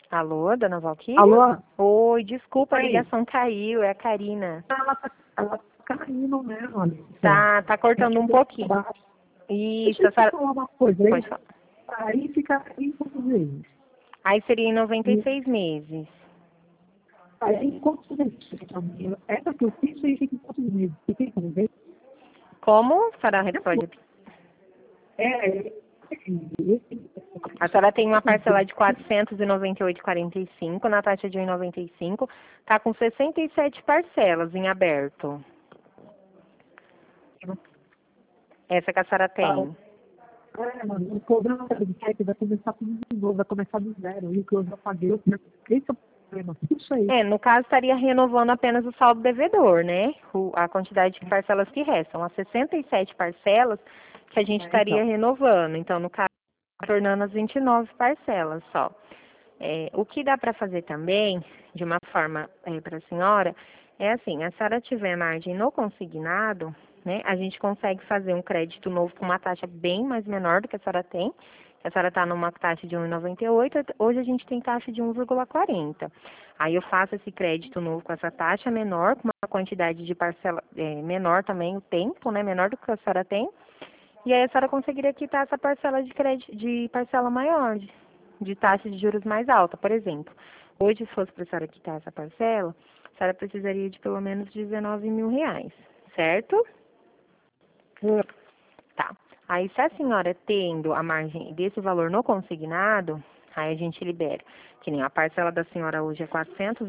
Alô, dona Valquíria? Alô? Oi, desculpa, a Oi. ligação caiu, é a Karina. Ela tá caindo mesmo, Alice. Tá cortando um pouquinho. Deixa Isso, eu te falar uma coisa. Aí, pode falar. aí fica em quantos meses? Aí seria em E 96 meses. aí em quantos meses fica a minha? Essa que eu fiz aí fica em quantos meses? Fica em quantos meses? Como? A senhora pode... É, A senhora tem uma parcela de R$ 498,45 na taxa de 1,95. Tá com 67 parcelas em aberto. Essa que a senhora tem. mano, o programa do cheque vai começar tudo de novo, vai começar do zero. E o que eu já paguei, esse é o problema. Isso aí. No caso, estaria renovando apenas o saldo devedor, né? A quantidade de parcelas que restam. As 67 parcelas que a gente estaria Então, renovando. Então, no caso, tornando as 29 parcelas só. O que dá para fazer também, de uma forma para a senhora, é assim, a senhora tiver margem no consignado, né, a gente consegue fazer um crédito novo com uma taxa bem mais menor do que a senhora tem. A senhora está numa taxa de 1,98, hoje a gente tem taxa de 1,40. Aí eu faço esse crédito novo com essa taxa menor, com uma quantidade de parcela menor também, o tempo, né, menor do que a senhora tem. E aí a senhora conseguiria quitar essa parcela de crédito, de parcela maior, de taxa de juros mais alta, por exemplo. Hoje, se fosse para a senhora quitar essa parcela, a senhora precisaria de pelo menos R$ 19.000, certo? Tá. Aí, se a senhora tendo a margem desse valor no consignado, aí a gente libera. Que nem a parcela da senhora hoje é R$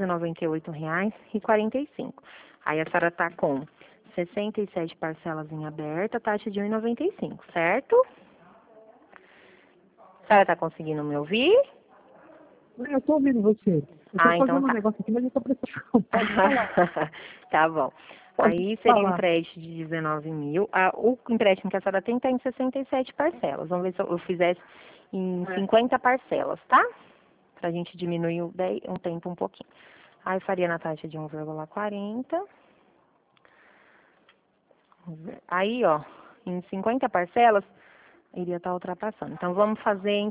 498,45. Aí a senhora tá com 67 parcelas em aberta, taxa de 1,95, certo? A senhora tá conseguindo me ouvir? eu tô ouvindo você. Eu tô Então fazendo um tá. negócio aqui, mas eu tô prestando. Pode falar. Tá bom. Pode Aí seria um falar. crédito de 19.000. O empréstimo que a senhora tem está em 67 parcelas. Vamos ver se eu fizesse em 50 parcelas, tá? Pra gente diminuir um tempo um pouquinho. Aí faria na taxa de 1,40. Aí, ó, em 50 parcelas, iria estar ultrapassando. Então, vamos fazer em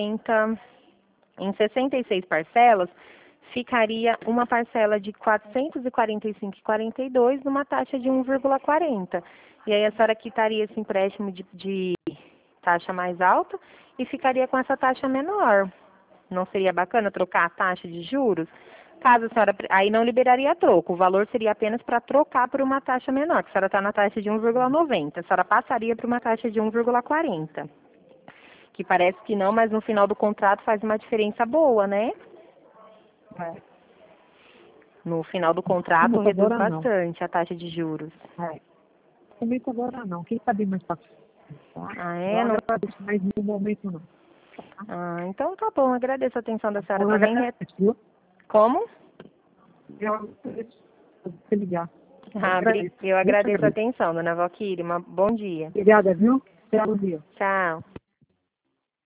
66 parcelas, ficaria uma parcela de R$ 445,42 numa taxa de 1,40. E aí a senhora quitaria esse empréstimo de taxa mais alta e ficaria com essa taxa menor. Não seria bacana trocar a taxa de juros? Caso a senhora... Aí não liberaria troco, o valor seria apenas para trocar por uma taxa menor, que a senhora está na taxa de 1,90. A senhora passaria para uma taxa de 1,40. Que parece que não, mas no final do contrato faz uma diferença boa, né? É. No final do contrato Comenta reduz agora não. bastante a taxa de juros. É. Comenta agora não. Quem sabe mais fácil. Tá? Ah, Eu é? Não... agradeço, mas no momento não. Então tá bom, agradeço a atenção da senhora Eu também. agradeço, viu? Como? Eu agradeço por você ligar. Eu Eu te agradeço a agradeço. atenção, dona Valquíria. Bom dia. Obrigada, viu? Até o dia. Tchau.